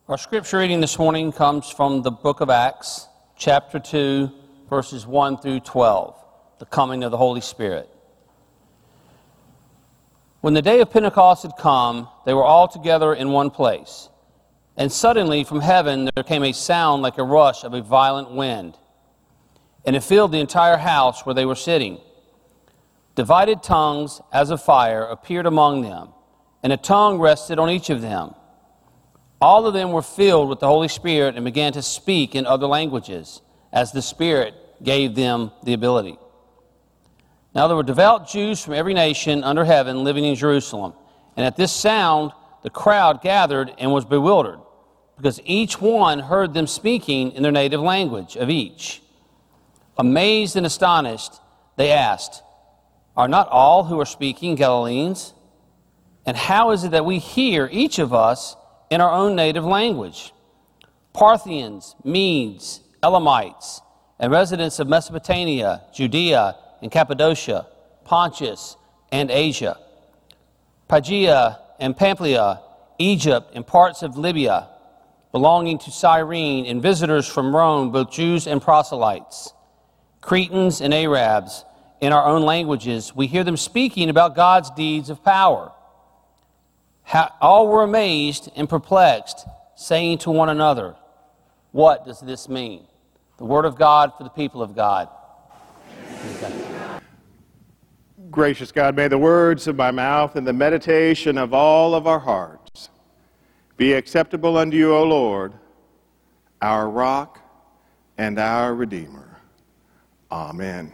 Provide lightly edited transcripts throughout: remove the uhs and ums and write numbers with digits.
Our scripture reading this morning comes from the book of Acts, chapter 2, verses 1 through 12, the coming of the Holy Spirit. When the day of Pentecost had come, they were all together in one place. And suddenly from heaven there came a sound like a rush of a violent wind, and it filled the entire house where they were sitting. Divided tongues as of fire appeared among them, and a tongue rested on each of them. All of them were filled with the Holy Spirit and began to speak in other languages, as the Spirit gave them the ability. Now there were devout Jews from every nation under heaven living in Jerusalem. And at this sound, the crowd gathered and was bewildered, because each one heard them speaking in their native language of each. Amazed and astonished, they asked, "Are not all who are speaking Galileans? And how is it that we hear, each of us, in our own native language? Parthians, Medes, Elamites, and residents of Mesopotamia, Judea, and Cappadocia, Pontus, and Asia, Phrygia and Pamphylia, Egypt, and parts of Libya, belonging to Cyrene, and visitors from Rome, both Jews and proselytes, Cretans and Arabs, in our own languages, we hear them speaking about God's deeds of power." All were amazed and perplexed, saying to one another, "What does this mean?" The word of God for the people of God. Gracious God, may the words of my mouth and the meditation of all of our hearts be acceptable unto you, O Lord, our rock and our Redeemer. Amen.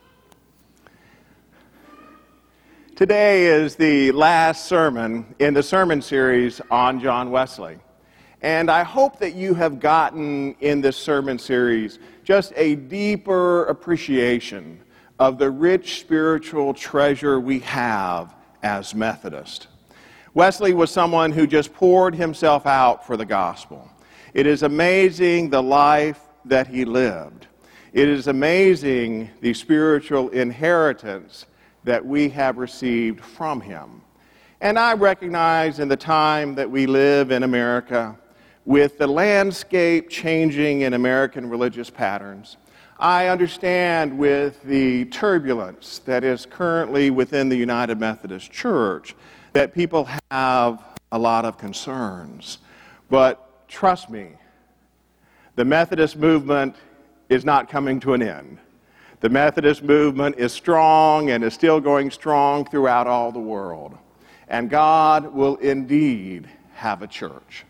Today is the last sermon in the sermon series on John Wesley. And I hope that you have gotten in this sermon series just a deeper appreciation of the rich spiritual treasure we have as Methodists. Wesley was someone who just poured himself out for the gospel. It is amazing the life that he lived. It is amazing the spiritual inheritance that we have received from him. And I recognize in the time that we live in America, with the landscape changing in American religious patterns, I understand with the turbulence that is currently within the United Methodist Church that people have a lot of concerns. But trust me, the Methodist movement is not coming to an end. The Methodist movement is strong and is still going strong throughout all the world. And God will indeed have a church.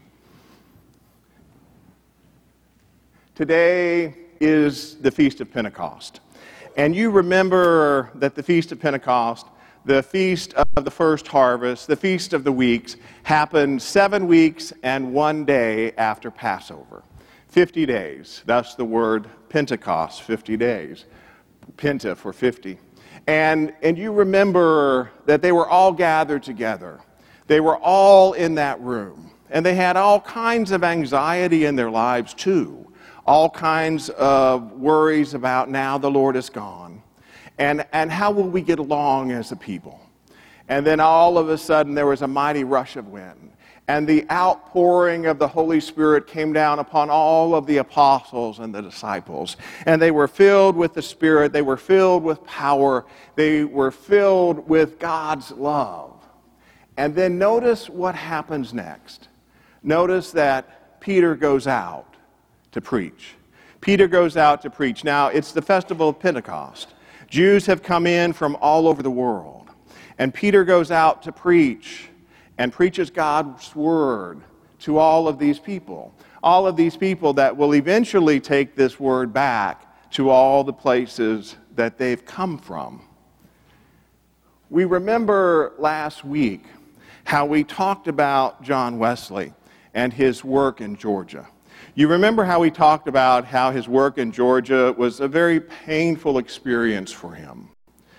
Today is the Feast of Pentecost. And you remember that the Feast of Pentecost, the Feast of the First Harvest, the Feast of the Weeks, happened 7 weeks and 1 day after Passover. 50 days. That's the word Pentecost, 50 days. Penta for 50. And you remember that they were all gathered together. They were all in that room. And they had all kinds of anxiety in their lives too. All kinds of worries about now the Lord is gone. And how will we get along as a people? And then all of a sudden there was a mighty rush of wind. And the outpouring of the Holy Spirit came down upon all of the apostles and the disciples. And they were filled with the Spirit. They were filled with power. They were filled with God's love. And then notice what happens next. Notice that Peter goes out to preach. Peter goes out to preach. Now, it's the festival of Pentecost. Jews have come in from all over the world. And Peter goes out to preach and preaches God's word to all of these people that will eventually take this word back to all the places that they've come from. We remember last week how we talked about John Wesley and his work in Georgia. You remember how we talked about how his work in Georgia was a very painful experience for him,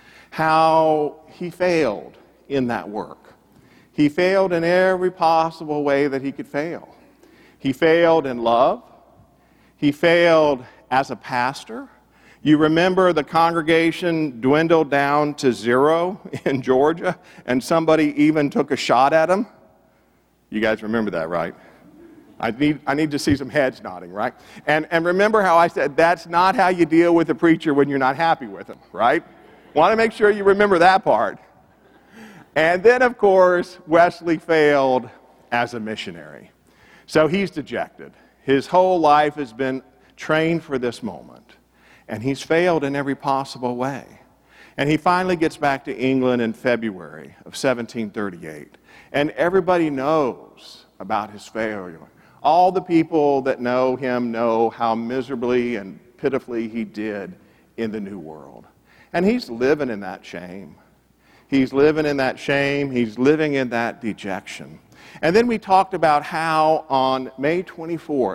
how he failed in that work. He failed in every possible way that he could fail. He failed in love. He failed as a pastor. You remember the congregation dwindled down to 0 in Georgia, and somebody even took a shot at him? You guys remember that, right? I need to see some heads nodding, right? And remember how I said that's not how you deal with a preacher when you're not happy with him, right? Want to make sure you remember that part. And then, of course, Wesley failed as a missionary. So he's dejected. His whole life has been trained for this moment. And he's failed in every possible way. And he finally gets back to England in February of 1738. And everybody knows about his failure. All the people that know him know how miserably and pitifully he did in the New World. And he's living in that shame. He's living in that shame. He's living in that dejection. And then we talked about how on May 24th,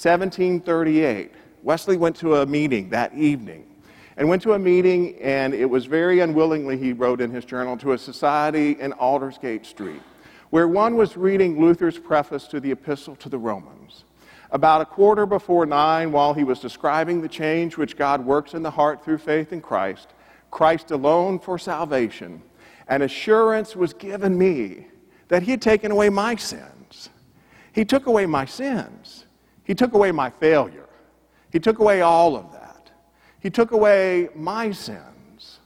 1738, Wesley went to a meeting that evening. And went to a meeting, and it was very unwillingly, he wrote in his journal, to a society in Aldersgate Street, where one was reading Luther's preface to the Epistle to the Romans. About 9:15, while he was describing the change which God works in the heart through faith in Christ, Christ alone for salvation, an assurance was given me that he had taken away my sins. He took away my sins. He took away my failure. He took away all of that. He took away my sins,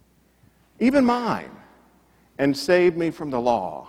even mine, and saved me from the law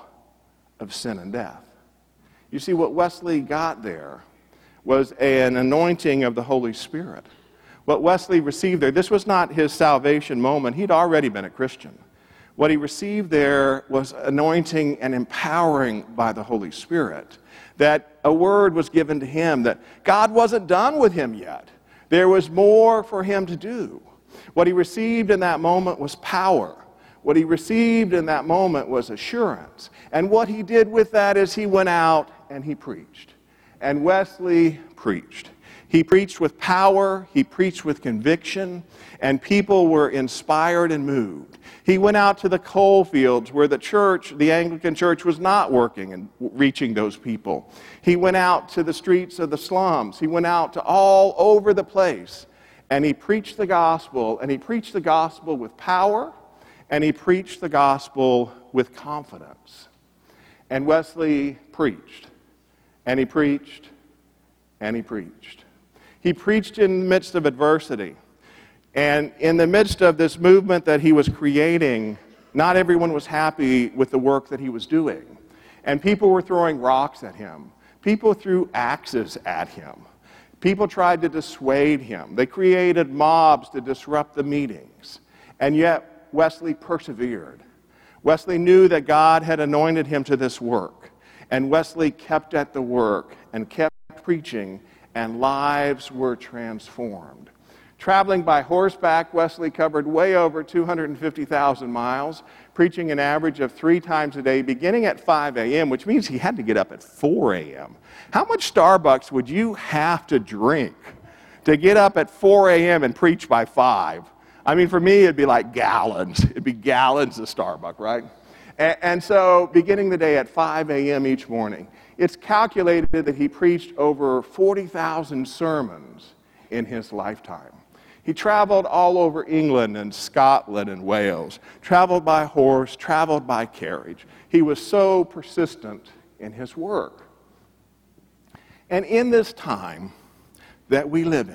of sin and death. You see, what Wesley got there was an anointing of the Holy Spirit. What Wesley received there, this was not his salvation moment. He'd already been a Christian. What he received there was anointing and empowering by the Holy Spirit. That a word was given to him that God wasn't done with him yet. There was more for him to do. What he received in that moment was power. What he received in that moment was assurance. And what he did with that is he went out and he preached. And Wesley preached. He preached with power, he preached with conviction, and people were inspired and moved. He went out to the coal fields where the church, the Anglican Church, was not working and reaching those people. He went out to the streets of the slums. He went out to all over the place, and he preached the gospel, and he preached the gospel with power, and he preached the gospel with confidence. And Wesley preached, and he preached, and he preached. He preached in the midst of adversity. And in the midst of this movement that he was creating, not everyone was happy with the work that he was doing. And people were throwing rocks at him. People threw axes at him. People tried to dissuade him. They created mobs to disrupt the meetings. And yet, Wesley persevered. Wesley knew that God had anointed him to this work. And Wesley kept at the work and kept preaching, and lives were transformed. Traveling by horseback, Wesley covered way over 250,000 miles, preaching an average of 3 times a day, beginning at 5 a.m., which means he had to get up at 4 a.m. How much Starbucks would you have to drink to get up at 4 a.m. and preach by 5? I mean, for me, it'd be like gallons. It'd be gallons of Starbucks, right? And so, beginning the day at 5 a.m. each morning, it's calculated that he preached over 40,000 sermons in his lifetime. He traveled all over England and Scotland and Wales, traveled by horse, traveled by carriage. He was so persistent in his work. And in this time that we live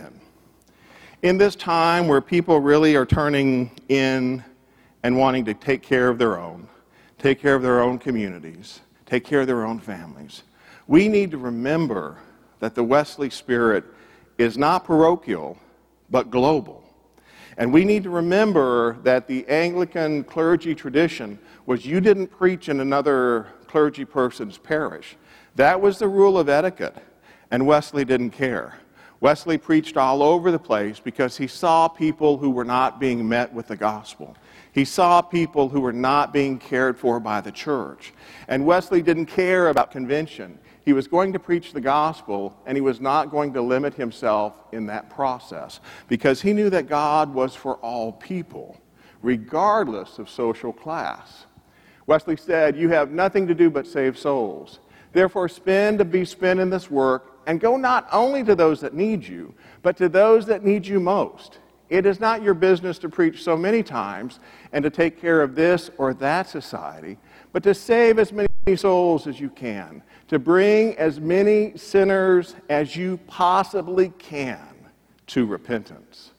in this time where people really are turning in and wanting to take care of their own communities, take care of their own families, we need to remember that the Wesley spirit is not parochial, but global. And we need to remember that the Anglican clergy tradition was you didn't preach in another clergy person's parish. That was the rule of etiquette, and Wesley didn't care. Wesley preached all over the place because he saw people who were not being met with the gospel. He saw people who were not being cared for by the church. And Wesley didn't care about convention. He was going to preach the gospel, and he was not going to limit himself in that process because he knew that God was for all people, regardless of social class. Wesley said, "You have nothing to do but save souls. Therefore, spend to be spent in this work, and go not only to those that need you, but to those that need you most. It is not your business to preach so many times and to take care of this or that society, but to save as many souls as you can, to bring as many sinners as you possibly can to repentance.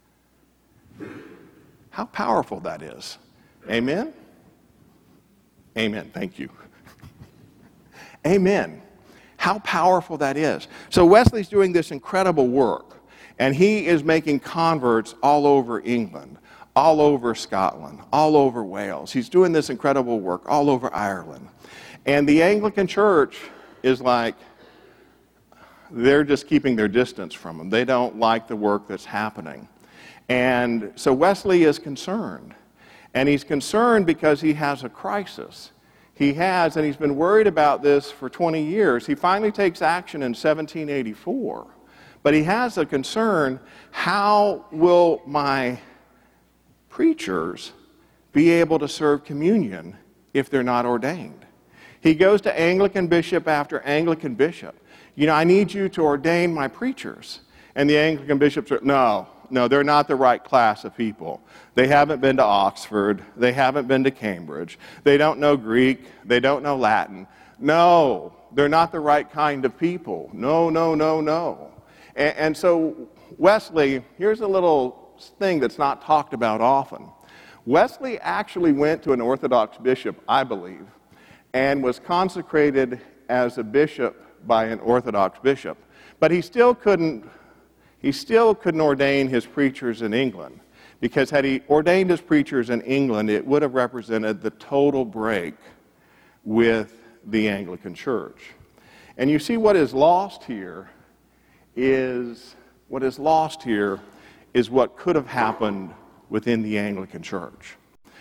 How powerful that is. Amen? Amen. Thank you. Amen. How powerful that is. So Wesley's doing this incredible work, and he is making converts all over England, all over Scotland, all over Wales. He's doing this incredible work all over Ireland. And the Anglican Church is like, they're just keeping their distance from him. They don't like the work that's happening. And so Wesley is concerned. And he's concerned because he has a crisis. And he's been worried about this for 20 years. He finally takes action in 1784. But he has a concern, how will my preachers be able to serve communion if they're not ordained? He goes to Anglican bishop after Anglican bishop. I need you to ordain my preachers. And the Anglican bishops are, no, they're not the right class of people. They haven't been to Oxford. They haven't been to Cambridge. They don't know Greek. They don't know Latin. No, they're not the right kind of people. No. And so Wesley, here's a little thing that's not talked about often. Wesley actually went to an Orthodox bishop, I believe, and was consecrated as a bishop by an Orthodox bishop. But he still couldn't ordain his preachers in England, because had he ordained his preachers in England, it would have represented the total break with the Anglican Church. And you see, what is lost here is what could have happened within the Anglican Church.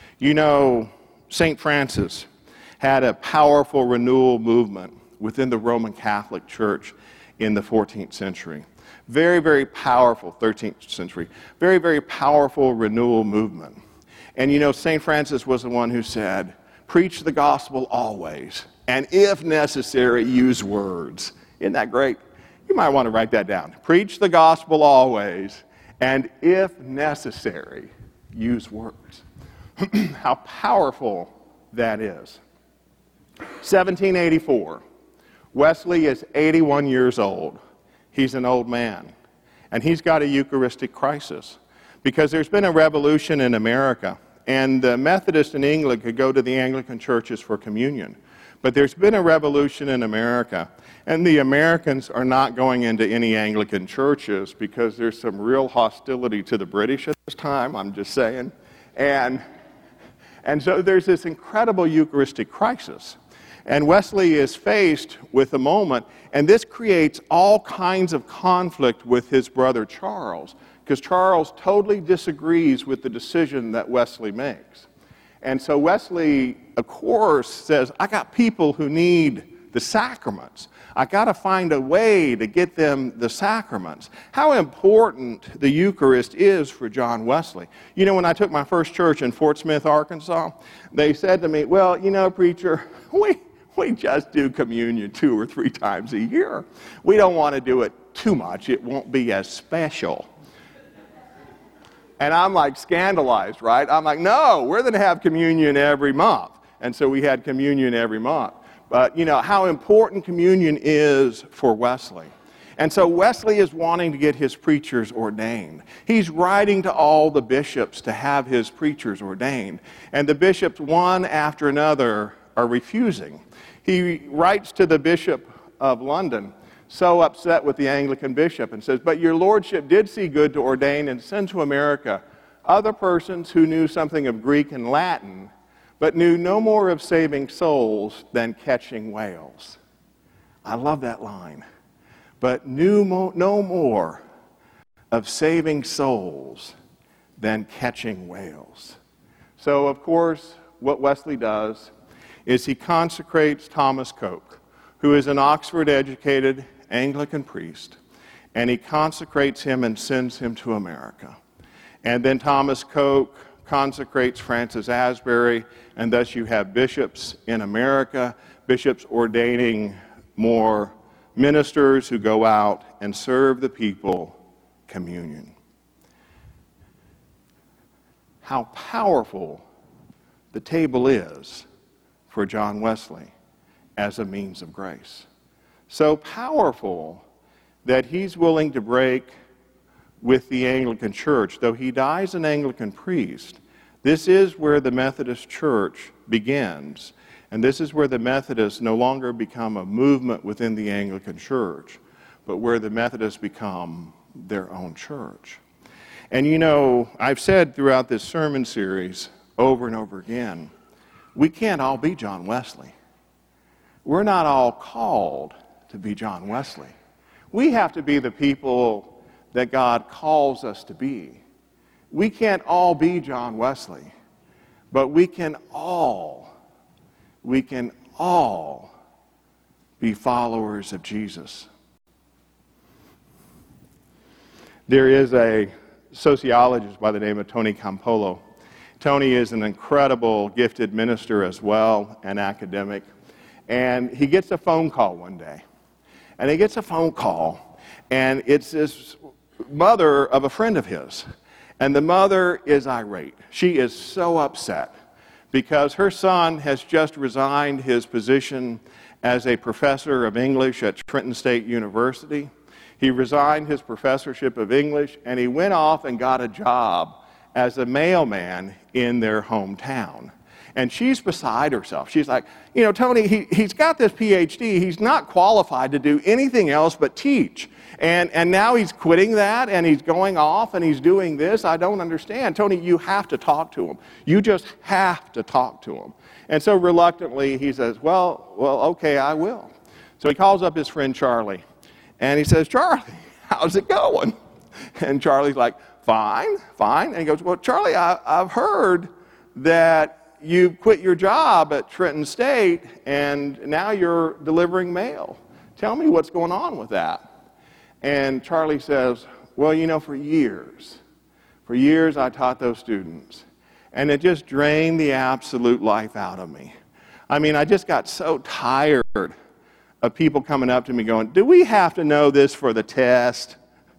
St. Francis had a powerful renewal movement within the Roman Catholic Church in the 14th century. Very, very powerful, 13th century, very, very powerful renewal movement. And St. Francis was the one who said, preach the gospel always, and if necessary, use words. Isn't that great? You might want to write that down. Preach the gospel always, and if necessary, use words. How powerful that is. 1784. Wesley is 81 years old. He's an old man. And he's got a Eucharistic crisis because there's been a revolution in America. And the Methodists in England could go to the Anglican churches for communion. But there's been a revolution in America. And the Americans are not going into any Anglican churches because there's some real hostility to the British at this time, I'm just saying. And so there's this incredible Eucharistic crisis. And Wesley is faced with a moment, and this creates all kinds of conflict with his brother Charles, because Charles totally disagrees with the decision that Wesley makes. And so Wesley, of course, says, I got people who need the sacraments. I got to find a way to get them the sacraments. How important the Eucharist is for John Wesley. When I took my first church in Fort Smith, Arkansas, they said to me, well, preacher, we just do communion 2 or 3 times a year. We don't want to do it too much. It won't be as special. And I'm like scandalized, right? I'm like, no, we're going to have communion every month. And so we had communion every month. But how important communion is for Wesley. And so Wesley is wanting to get his preachers ordained. He's writing to all the bishops to have his preachers ordained. And the bishops, one after another, are refusing. He writes to the Bishop of London, so upset with the Anglican bishop, and says, but your lordship did see good to ordain and send to America other persons who knew something of Greek and Latin, but knew no more of saving souls than catching whales. I love that line. But knew no more of saving souls than catching whales. So, of course, what Wesley does is he consecrates Thomas Coke, who is an Oxford-educated Anglican priest, and he consecrates him and sends him to America. And then Thomas Coke consecrates Francis Asbury, and thus you have bishops in America, bishops ordaining more ministers who go out and serve the people communion. How powerful the table is for John Wesley. as a means of grace. So powerful that he's willing to break with the Anglican Church. Though he dies an Anglican priest, this is where the Methodist Church begins. And this is where the Methodists no longer become a movement within the Anglican Church, but where the Methodists become their own church. And you know, I've said throughout this sermon series over and over again, we can't all be John Wesley. We're not all called to be John Wesley. We have to be the people that God calls us to be. We can't all be John Wesley, but we can all be followers of Jesus. There is a sociologist by the name of Tony Campolo. Tony is an incredible, gifted minister as well, an academic. And he gets a phone call one day. And he gets a phone call, and it's this mother of a friend of his. And the mother is irate. She is so upset because her son has just resigned his position as a professor of English at Trenton State University. He resigned his professorship of English, and he went off and got a job as a mailman in their hometown. And she's beside herself. She's like, you know, Tony, he's got this PhD. He's not qualified to do anything else but teach. And now he's quitting that, and he's going off, and he's doing this. I don't understand. Tony, you have to talk to him. You just have to talk to him. And so reluctantly, he says, well, okay, I will. So he calls up his friend Charlie, and he says, Charlie, how's it going? And Charlie's like, fine. And he goes, well, Charlie, I've heard that you quit your job at Trenton State, and now you're delivering mail. Tell me what's going on with that. And Charlie says, well, you know, for years I taught those students, and it just drained the absolute life out of me. I mean, I just got so tired of people coming up to me going, do we have to know this for the test?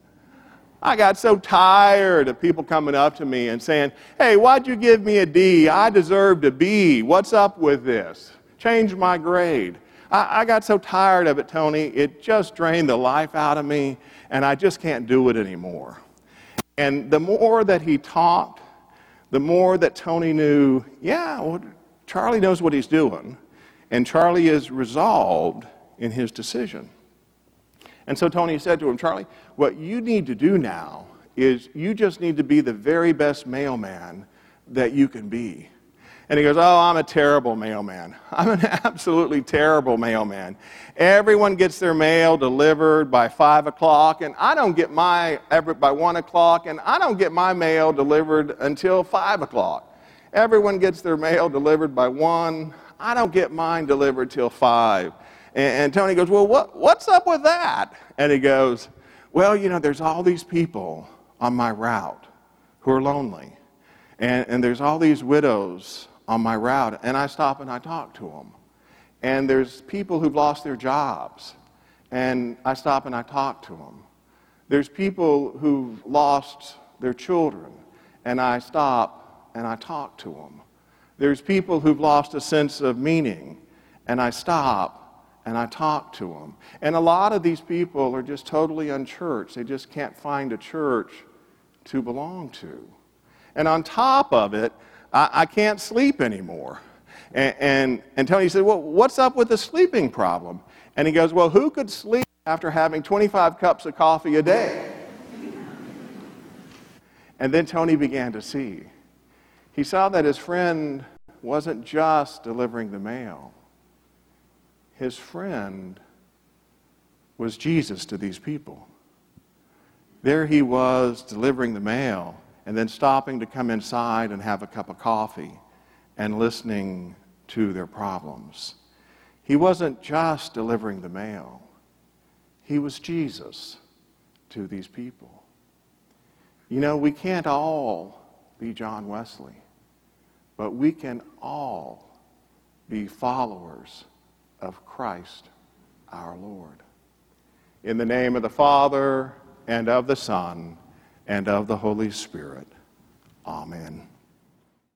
I got so tired of people coming up to me and saying, hey, why'd you give me a D? I deserved a B. What's up with this? Change my grade. I got so tired of it, Tony. It just drained the life out of me, and I just can't do it anymore. And the more that he talked, the more that Tony knew, yeah, well, Charlie knows what he's doing, and Charlie is resolved in his decision. And so Tony said to him, Charlie, what you need to do now is you just need to be the very best mailman that you can be. And he goes, oh, I'm a terrible mailman. I'm an absolutely terrible mailman. Everyone gets their mail delivered by 5 o'clock, and I don't get by 1 o'clock, and I don't get my mail delivered until 5 o'clock. Everyone gets their mail delivered by 1. I don't get mine delivered till 5. And Tony goes, well, what's up with that? And he goes, well, you know, there's all these people on my route who are lonely. And there's all these widows on my route, and I stop and I talk to them. And there's people who've lost their jobs, and I stop and I talk to them. There's people who've lost their children, and I stop and I talk to them. There's people who've lost a sense of meaning, and I stop and I talk to them. And a lot of these people are just totally unchurched. They just can't find a church to belong to. And on top of it, I can't sleep anymore. And Tony said, well, what's up with the sleeping problem? And he goes, well, who could sleep after having 25 cups of coffee a day? And then Tony began to see. He saw that his friend wasn't just delivering the mail. His friend was Jesus to these people. There he was delivering the mail, and then stopping to come inside and have a cup of coffee and listening to their problems. He wasn't just delivering the mail. He was Jesus to these people. You know, we can't all be John Wesley, but we can all be followers of Christ our Lord. In the name of the Father, and of the Son, and of the Holy Spirit. Amen.